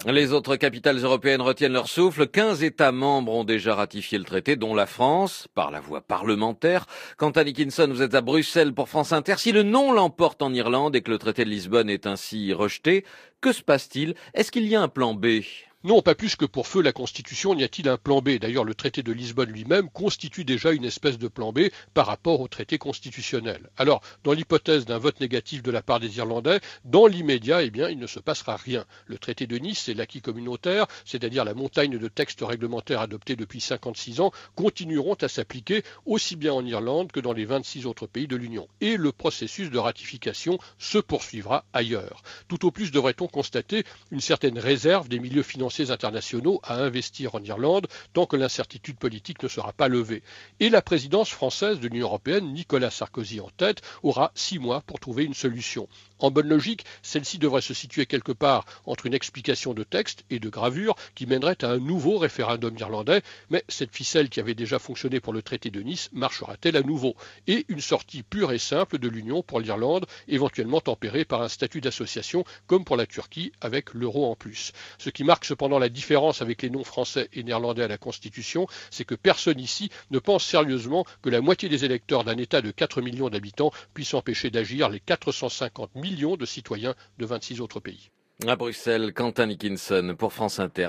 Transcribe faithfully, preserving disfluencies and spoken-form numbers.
Les autres capitales européennes retiennent leur souffle. quinze États membres ont déjà ratifié le traité, dont la France, par la voie parlementaire. Quentin Dickinson, vous êtes à Bruxelles pour France Inter. Si le non l'emporte en Irlande et que le traité de Lisbonne est ainsi rejeté, que se passe-t-il? Est-ce qu'il y a un plan B? Non, pas plus que pour feu la Constitution, n'y a-t-il un plan B. D'ailleurs, le traité de Lisbonne lui-même constitue déjà une espèce de plan B par rapport au traité constitutionnel. Alors, dans l'hypothèse d'un vote négatif de la part des Irlandais, dans l'immédiat, eh bien, il ne se passera rien. Le traité de Nice et l'acquis communautaire, c'est-à-dire la montagne de textes réglementaires adoptés depuis cinquante-six ans, continueront à s'appliquer aussi bien en Irlande que dans les vingt-six autres pays de l'Union. Et le processus de ratification se poursuivra ailleurs. Tout au plus devrait-on constater une certaine réserve des milieux financiers internationaux à investir en Irlande tant que l'incertitude politique ne sera pas levée. Et la présidence française de l'Union européenne, Nicolas Sarkozy en tête, aura six mois pour trouver une solution. En bonne logique, celle-ci devrait se situer quelque part entre une explication de texte et de gravure qui mènerait à un nouveau référendum irlandais, mais cette ficelle qui avait déjà fonctionné pour le traité de Nice marchera-t-elle à nouveau? Et une sortie pure et simple de l'Union pour l'Irlande, éventuellement tempérée par un statut d'association comme pour la Turquie avec l'euro en plus. Ce qui marque cependant la différence avec les noms français et néerlandais à la Constitution, c'est que personne ici ne pense sérieusement que la moitié des électeurs d'un État de quatre millions d'habitants puisse empêcher d'agir les quatre cent cinquante millions de citoyens de vingt-six autres pays. À Bruxelles, Quentin Dickinson pour France Inter.